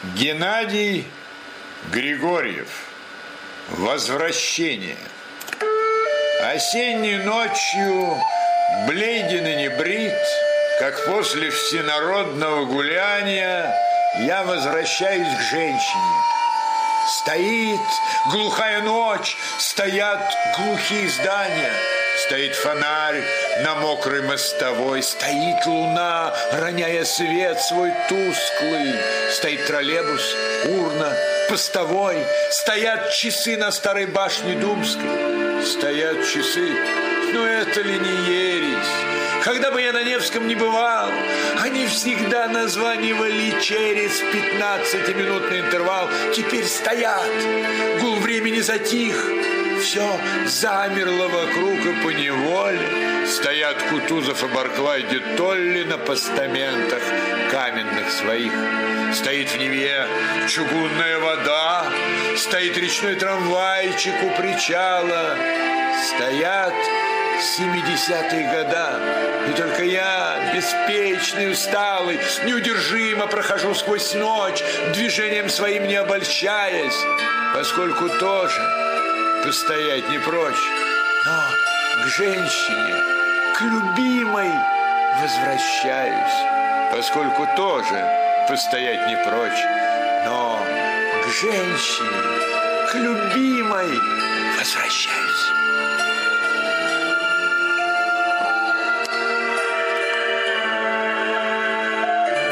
Геннадий Григорьев. Возвращение. Осенней ночью, бледен и не брит, как после всенародного гуляния, я возвращаюсь к женщине. Стоит глухая ночь, стоят глухие здания, стоит фонарь на мокрой мостовой, стоит луна, роняя свет свой тусклый, стоит троллейбус, урна, постовой, стоят часы на старой башне Думской, стоят часы, но это ли не ересь? Когда бы я на Невском не бывал, они всегда названивали через 15-минутный интервал. Теперь стоят, гул времени затих, все замерло вокруг и поневоле. Стоят Кутузов и Барклай де Толли на постаментах каменных своих. Стоит в Неве чугунная вода, стоит речной трамвайчик у причала. Стоят 70-е года, и только я, беспечный, усталый, неудержимо прохожу сквозь ночь, движением своим не обольщаясь, поскольку тоже постоять не прочь, но к женщине, к любимой возвращаюсь, поскольку тоже постоять не прочь, но к женщине, к любимой возвращаюсь.